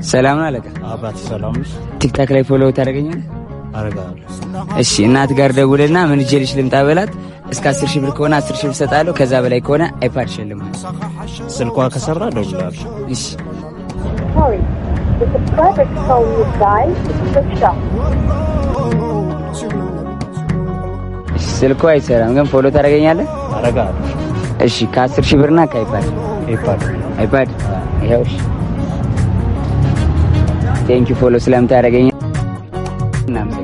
ሰላም አለቃ። አባት ሰላም ነሽ? ቲክታክ ላይ ፎሎ ታደርገኛለህ? አረጋለሁ። እሺ እናት ጋር ደውልና ምን ይዤልሽ ልምጣ በላት። እስከ 10,000 ብር ከሆነ 10,000 ብር ሰጣለሁ። ከዛ በላይ ከሆነ አይፓድ ሸልማለሁ። ስልኳ ከሰራ ደውላለሁ። እሺ ስልኳ አይሰራም ግን ፎሎ ታደርገኛለህ? አረጋለሁ። እሺ ከ10,000 ብርና ከአይፓድ አይፓድ ይኸው። ቴንክ ዩ ፎሎ ስለምታደርገኝ እናም